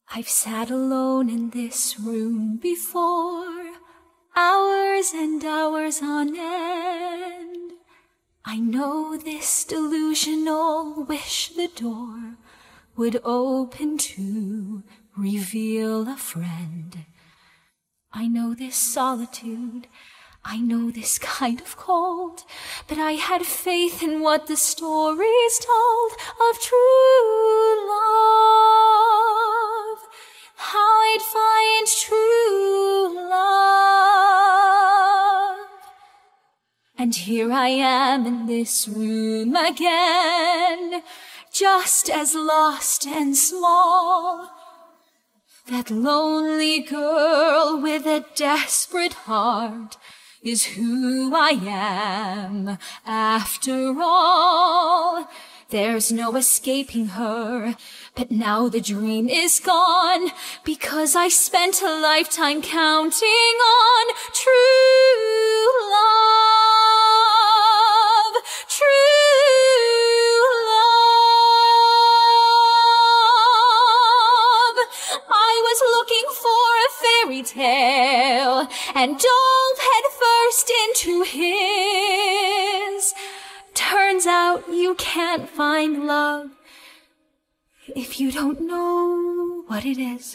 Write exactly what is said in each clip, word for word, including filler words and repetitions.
I've sat alone in this room before, hours and hours on end. I know this delusional wish the door would open to reveal a friend. I know this solitude, I know this kind of cold, but I had faith in what the stories told of true love, how I'd find true love. And here I am in this room again, just as lost and small. That lonely girl with a desperate heart is who I am, after all. There's no escaping her, but now the dream is gone, because I spent a lifetime counting on true love, true love. I was looking for a fairy tale and dove head first into his. Turns out you can't find love if you don't know what it is.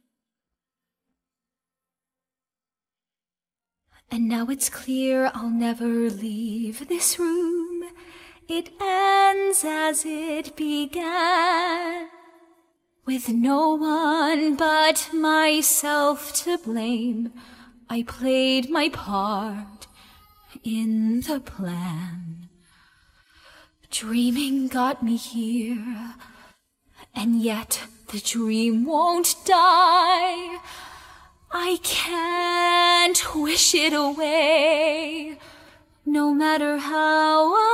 And now it's clear I'll never leave this room. It ends as it began, with no one but myself to blame. I played my part in the plan. Dreaming got me here, and yet the dream won't die. I can't wish it away, no matter how I